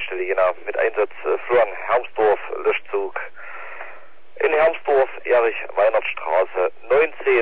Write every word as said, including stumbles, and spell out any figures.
Stelle Jena mit Einsatz äh, Florian Hermsdorf, Löschzug in Hermsdorf, Erich-Weinert-Straße neunzehn.